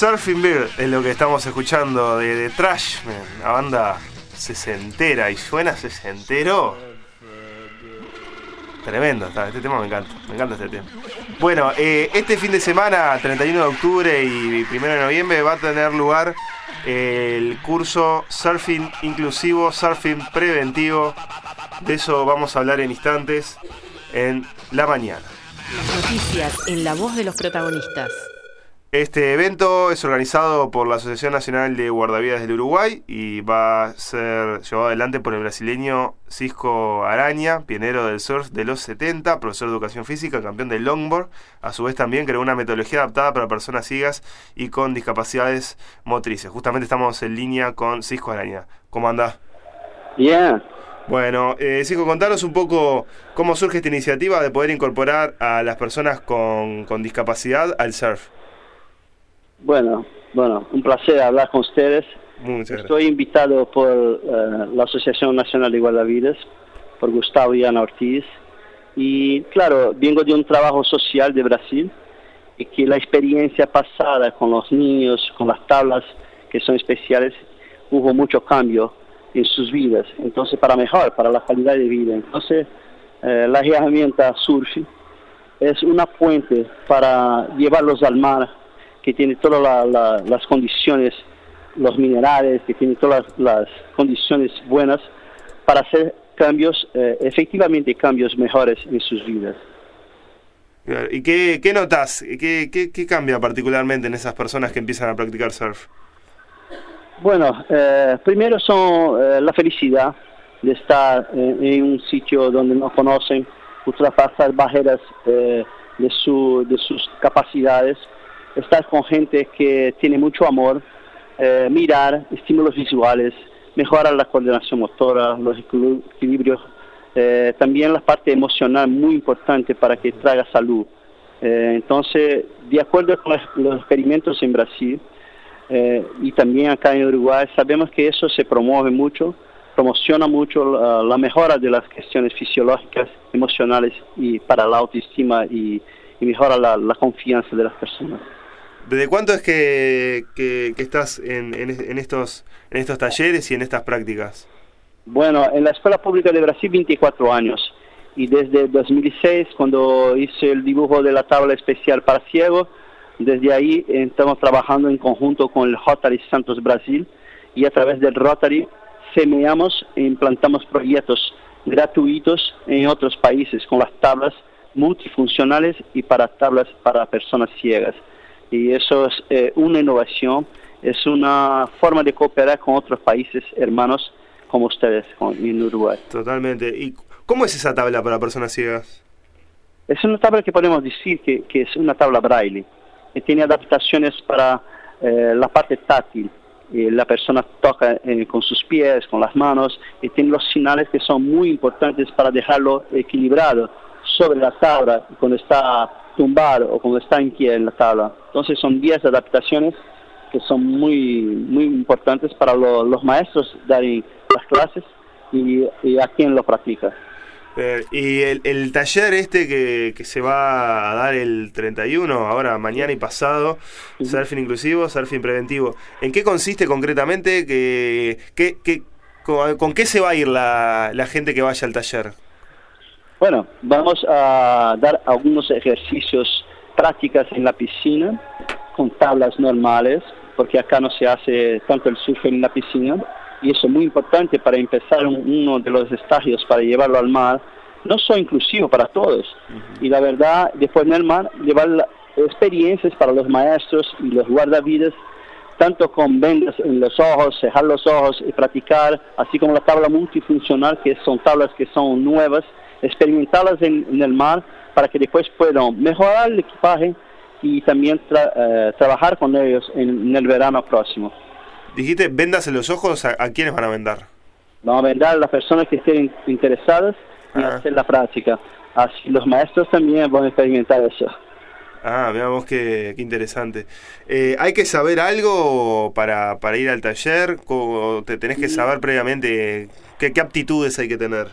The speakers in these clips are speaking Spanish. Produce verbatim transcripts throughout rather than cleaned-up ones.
Surfing Bird es lo que estamos escuchando de, de Trashman, la banda sesentera, y suena sesentero. Tremendo, está, este tema me encanta, me encanta este tema. Bueno, eh, este fin de semana, treinta y uno de octubre y primero de noviembre, va a tener lugar eh, el curso Surfing Inclusivo, Surfing Preventivo. De eso vamos a hablar en instantes en la mañana. Las noticias en la voz de los protagonistas. Este evento es organizado por la Asociación Nacional de Guardavidas del Uruguay y va a ser llevado adelante por el brasileño Cisco Araña, pionero del surf de los setenta, profesor de educación física, campeón del longboard. A su vez también creó una metodología adaptada para personas ciegas y con discapacidades motrices. Justamente estamos en línea con Cisco Araña. ¿Cómo andás? Bien. Yeah. Bueno, eh, Cisco, contanos un poco cómo surge esta iniciativa de poder incorporar a las personas con, con discapacidad al surf. Bueno, bueno, un placer hablar con ustedes. Muchas gracias. Estoy invitado por uh, la Asociación Nacional de Guardavidas, por Gustavo y Ana Ortiz. Y claro, vengo de un trabajo social de Brasil y que la experiencia pasada con los niños, con las tablas que son especiales, hubo mucho cambio en sus vidas. Entonces, para mejor, para la calidad de vida. Entonces, uh, la herramienta surf es una fuente para llevarlos al mar, que tiene todas la, la, las condiciones, los minerales, que tiene todas las, las condiciones buenas para hacer cambios, eh, efectivamente cambios mejores en sus vidas. ¿Y qué, qué notas? ¿Qué, qué, ¿Qué cambia particularmente en esas personas que empiezan a practicar surf? Bueno, eh, primero son eh, la felicidad de estar eh, en un sitio donde no conocen, ultrapasar barreras eh, de, su, de sus capacidades, estar con gente que tiene mucho amor, eh, mirar estímulos visuales, mejorar la coordinación motora, los equilibrios, eh, también la parte emocional muy importante para que traiga salud. Eh, entonces, de acuerdo con los, los experimentos en Brasil eh, y también acá en Uruguay, sabemos que eso se promueve mucho, promociona mucho la, la mejora de las cuestiones fisiológicas, emocionales y para la autoestima y, y mejora la, la confianza de las personas. ¿Desde cuánto es que, que, que estás en, en, en, estos, en estos talleres y en estas prácticas? Bueno, en la Escuela Pública de Brasil veinticuatro años, y desde dos mil seis, cuando hice el dibujo de la tabla especial para ciegos, desde ahí estamos trabajando en conjunto con el Rotary Santos Brasil, y a través del Rotary semeamos e implantamos proyectos gratuitos en otros países con las tablas multifuncionales y para tablas para personas ciegas. Y eso es eh, una innovación, es una forma de cooperar con otros países hermanos como ustedes con, en Uruguay. Totalmente. ¿Y cómo es esa tabla para personas ciegas? Es una tabla que podemos decir que, que es una tabla braille, que tiene adaptaciones para eh, la parte táctil. Y la persona toca eh, con sus pies, con las manos, y tiene los señales que son muy importantes para dejarlo equilibrado sobre la tabla cuando está tumbado o cuando está en pie en la tabla. Entonces son diez adaptaciones que son muy muy importantes para lo, los maestros dar las clases y, y a quien lo practica. Eh, y el, el taller este que, que se va a dar el treinta y uno, ahora mañana y pasado, uh-huh. Surfing Inclusivo, Surfing Preventivo, ¿en qué consiste concretamente? ¿Qué, qué, qué, con, ¿Con qué se va a ir la, la gente que vaya al taller? Bueno, vamos a dar algunos ejercicios, prácticas en la piscina, con tablas normales, porque acá no se hace tanto el surf en la piscina, y eso es muy importante para empezar un, uno de los estadios para llevarlo al mar. No son inclusivos para todos, uh-huh. Y la verdad, después en el mar, llevar la, experiencias para los maestros y los guardavidas, tanto con vendas en los ojos, cerrar los ojos y practicar, así como la tabla multifuncional, que son tablas que son nuevas, experimentarlas en, en el mar para que después puedan mejorar el equipaje y también tra eh, trabajar con ellos en, en el verano próximo. Dijiste vendas en los ojos, ¿a, a quiénes van a vendar? Vamos a vendar a las personas que estén interesadas y ah. hacer la práctica. Así los maestros también van a experimentar eso. Ah, veamos qué, qué interesante. Eh, ¿Hay que saber algo para, para ir al taller? ¿O te tenés que saber previamente qué, qué aptitudes hay que tener?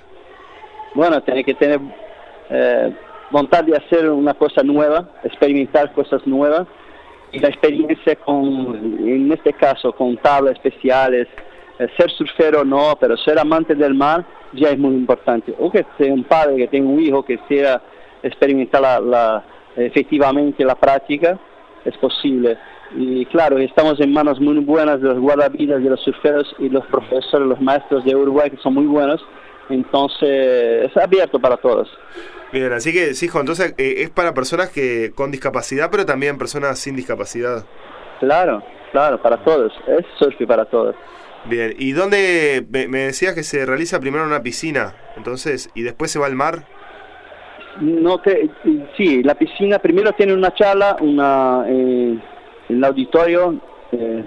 Bueno, tenés que tener eh, voluntad de hacer una cosa nueva, experimentar cosas nuevas y la experiencia con, en este caso, con tablas especiales, eh, ser surfero no, pero ser amante del mar ya es muy importante. O que sea un padre que tenga un hijo que sea experimentar la, la, efectivamente la práctica, es posible. Y claro, estamos en manos muy buenas de los guardavidas, de los surferos y los profesores, los maestros de Uruguay, que son muy buenos. Entonces, es abierto para todos. Bien, así que, Sisco, entonces eh, es para personas que con discapacidad, pero también personas sin discapacidad. Claro, claro, para todos. Es surf para todos. Bien, ¿y dónde me, me decías que se realiza primero en una piscina, entonces, y después se va al mar? No, que, sí, la piscina primero tiene una charla, una eh, en el auditorio, eh,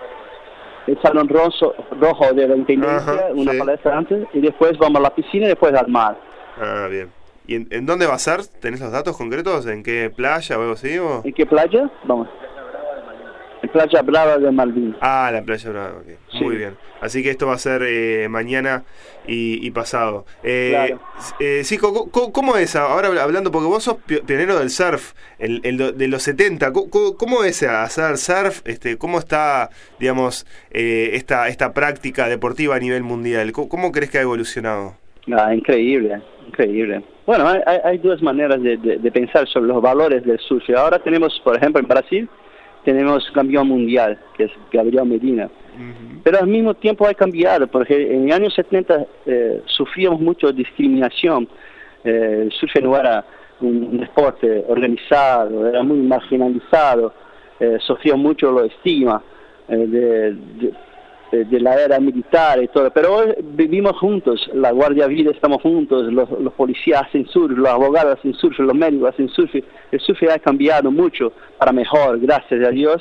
el salón rojo, rojo de la intendencia, Ajá, una sí. palestra antes, y después vamos a la piscina y después al mar. Ah, bien. ¿Y en, en dónde va a ser? ¿Tenés los datos concretos? ¿En qué playa o algo así? O? ¿En qué playa? Vamos. En Playa Brava de Malvin. Ah, la Playa Brava, okay. Sí. Muy bien. Así que esto va a ser eh, mañana y, y pasado. Eh, claro. eh, Sisco, ¿cómo, ¿cómo es? Ahora hablando, porque vos sos pionero del surf, el, el de los setenta. ¿Cómo, cómo es hacer surf? Este, ¿Cómo está, digamos, eh, esta, esta práctica deportiva a nivel mundial? ¿Cómo, cómo crees que ha evolucionado? Ah, increíble, increíble. Bueno, hay, hay dos maneras de, de, de pensar sobre los valores del surf. Ahora tenemos, por ejemplo, en Brasil, tenemos campeón mundial, que es Gabriel Medina. Uh-huh. Pero al mismo tiempo ha cambiado, porque en los años setenta eh, sufríamos mucho discriminación. Eh, el surf no era un, un deporte organizado, era muy marginalizado, eh, sufrió mucho los estigmas eh, de, de, de la era militar y todo. Pero hoy vivimos juntos, la Guardia Vida estamos juntos, los, los policías hacen surf, los abogados hacen surf, los médicos hacen surf. El surf ha cambiado mucho para mejor, gracias a Dios.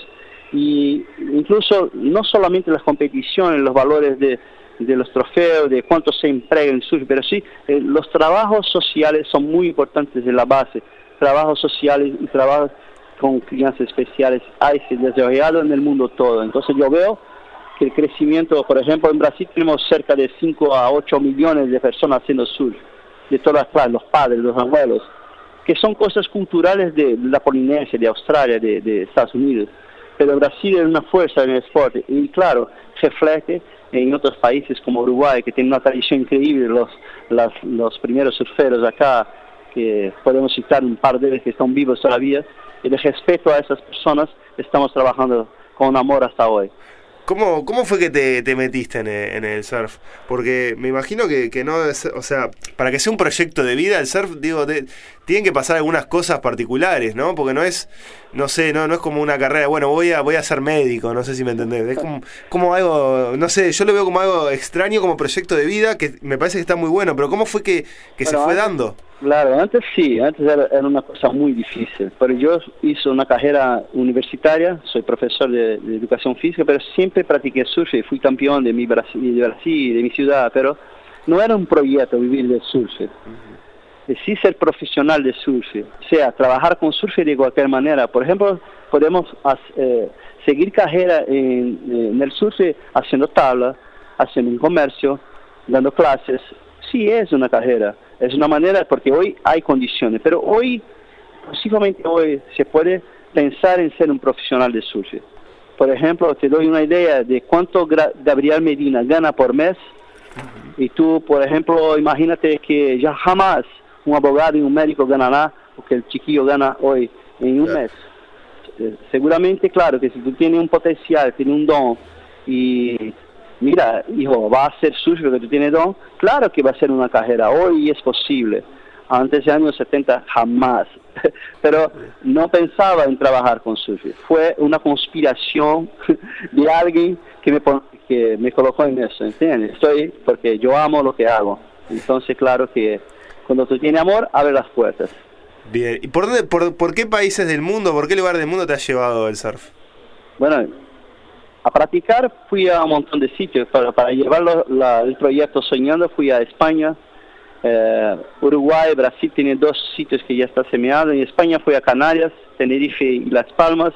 Y incluso no solamente las competiciones, los valores de, de los trofeos, de cuánto se emplea en surf, pero sí eh, los trabajos sociales son muy importantes en la base. Trabajos sociales y trabajos con crianzas especiales hay se desarrollado en el mundo todo. Entonces yo veo que el crecimiento, por ejemplo, en Brasil tenemos cerca de cinco a ocho millones de personas haciendo surf, de todas las clases, los padres, los abuelos, que son cosas culturales de la Polinesia, de Australia, de, de Estados Unidos. Pero Brasil es una fuerza en el deporte y claro, refleje en otros países como Uruguay, que tiene una tradición increíble, los, las, los primeros surferos acá, que podemos citar un par de ellos que están vivos todavía, y de respeto a esas personas estamos trabajando con amor hasta hoy. ¿Cómo, ¿Cómo fue que te, te metiste en el, en el surf? Porque me imagino que, que no debe ser, o sea, para que sea un proyecto de vida, el surf, digo, de, tienen que pasar algunas cosas particulares, ¿no? Porque no es, no sé, no, no es como una carrera, bueno, voy a, voy a ser médico, no sé si me entendés. Es como, como algo, no sé, yo lo veo como algo extraño, como proyecto de vida, que me parece que está muy bueno, pero ¿cómo fue que, que bueno, se fue antes, dando? Claro, antes sí, antes era, era una cosa muy difícil, pero yo hice una carrera universitaria, soy profesor de, de educación física, pero siempre practiqué surf y fui campeón de mi Brasil, de Brasil, de mi ciudad, pero no era un proyecto vivir del surf. Uh-huh. Sí ser profesional de surf, o sea, trabajar con surf de cualquier manera. Por ejemplo, podemos eh, seguir carrera en, en el surf haciendo tabla, haciendo un comercio, dando clases. Sí es una carrera, es una manera, porque hoy hay condiciones, pero hoy, posiblemente hoy, se puede pensar en ser un profesional de surf. Por ejemplo, te doy una idea de cuánto Gabriel Medina gana por mes, uh-huh. Y tú, por ejemplo, imagínate que ya jamás un abogado y un médico ganará lo que el chiquillo gana hoy en un mes. Eh, seguramente, claro, que si tú tienes un potencial, tienes un don, y mira, hijo, va a ser surf porque tú tienes don, claro que va a ser una carrera, hoy es posible. Antes de años setenta, jamás. Pero no pensaba en trabajar con surf. Fue una conspiración de alguien que me, que me colocó en eso, ¿entiendes? Estoy porque yo amo lo que hago. Entonces, claro que cuando tú tienes amor, abre las puertas. Bien. ¿Y por, dónde, por, por qué países del mundo, por qué lugar del mundo te ha llevado el surf? Bueno, a practicar fui a un montón de sitios. Para, para llevar la, el proyecto Soñando fui a España, eh, Uruguay, Brasil tiene dos sitios que ya está semeado. En España fui a Canarias, Tenerife y Las Palmas,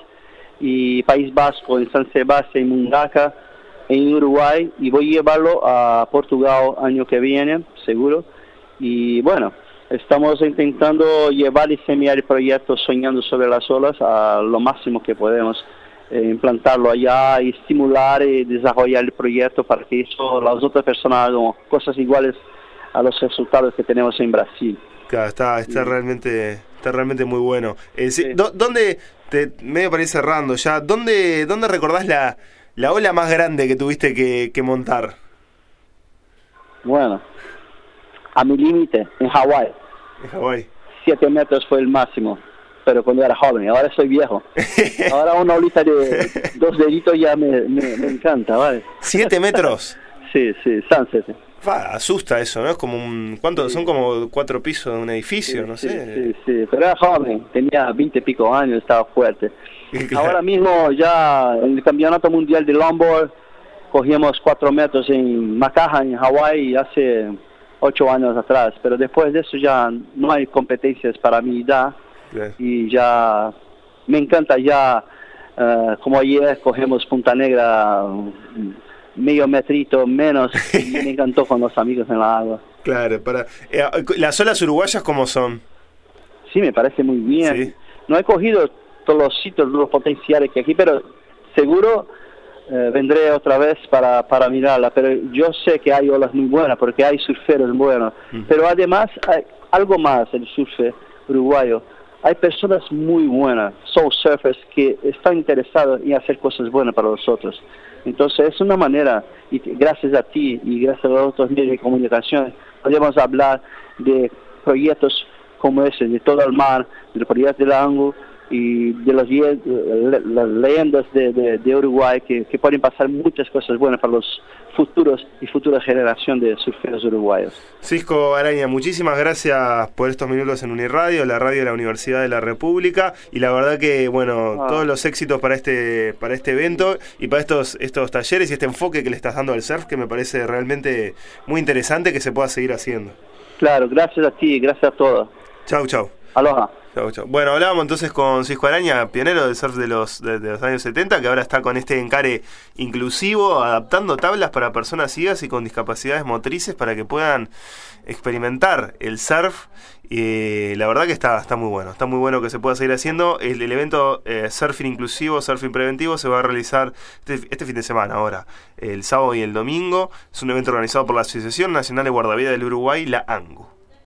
y País Vasco en San Sebastián y Mundaca. En Uruguay, y voy a llevarlo a Portugal año que viene, seguro. Y bueno, estamos intentando llevar y semear el proyecto Soñando sobre las olas a lo máximo que podemos, eh, implantarlo allá y estimular y desarrollar el proyecto para que eso, las otras personas hagan cosas iguales a los resultados que tenemos en Brasil. Claro, está, está, sí. realmente, está realmente muy bueno. Eh, sí, sí. ¿Dónde, te, medio para ir cerrando ya, dónde, dónde recordás la, la ola más grande que tuviste que, que montar? Bueno, a mi límite, en Hawái. En Hawái. Siete metros fue el máximo, pero cuando era joven. Ahora soy viejo. Ahora una olita de dos deditos ya me, me, me encanta, ¿vale? ¿Siete metros? Sí, sí, sunset. Va, asusta eso, ¿no? Es como un... ¿Cuánto? Son como cuatro pisos de un edificio, sí, no sí, sé. Sí, sí, pero era joven, tenía veinte y pico años, estaba fuerte. Claro. Ahora mismo ya en el Campeonato Mundial de Longboard cogíamos cuatro metros en Makaha, en Hawái, hace ocho años atrás, pero después de eso ya no hay competencias para mi edad. Claro. Y ya me encanta ya, uh, como ayer cogemos Punta Negra, medio metrito menos, y me encantó con los amigos en la agua. Claro, para eh, ¿las olas uruguayas cómo son? Sí, me parece muy bien. Sí. No he cogido todos los sitios, los potenciales que aquí, pero seguro eh, vendré otra vez para, para mirarla. Pero yo sé que hay olas muy buenas, porque hay surferos buenos. Mm. Pero además hay algo más, el surf uruguayo. Hay personas muy buenas, soul surfers, que están interesados en hacer cosas buenas para nosotros. Entonces es una manera, y gracias a ti y gracias a los otros medios de comunicación, podemos hablar de proyectos como ese, de todo el mar, del proyecto del Angu y de las, las leyendas de, de, de Uruguay, que, que pueden pasar muchas cosas buenas para los futuros y futura generación de surferos uruguayos. Cisco Araña, muchísimas gracias por estos minutos en Uniradio, la radio de la Universidad de la República, y la verdad que, bueno, ah. todos los éxitos para este para este evento y para estos estos talleres y este enfoque que le estás dando al surf, que me parece realmente muy interesante que se pueda seguir haciendo. Claro, gracias a ti, gracias a todos. Chau, chau. Aloha. Chau, chau. Bueno, hablábamos entonces con Cisco Araña, pionero del surf de los, de, de los años setenta, que ahora está con este encare inclusivo, adaptando tablas para personas ciegas y con discapacidades motrices para que puedan experimentar el surf. Y la verdad que está, está muy bueno, está muy bueno que se pueda seguir haciendo. El, el evento eh, Surfing Inclusivo, Surfing Preventivo se va a realizar este, este fin de semana ahora, el sábado y el domingo. Es un evento organizado por la Asociación Nacional de Guardavidas del Uruguay, la ANGU.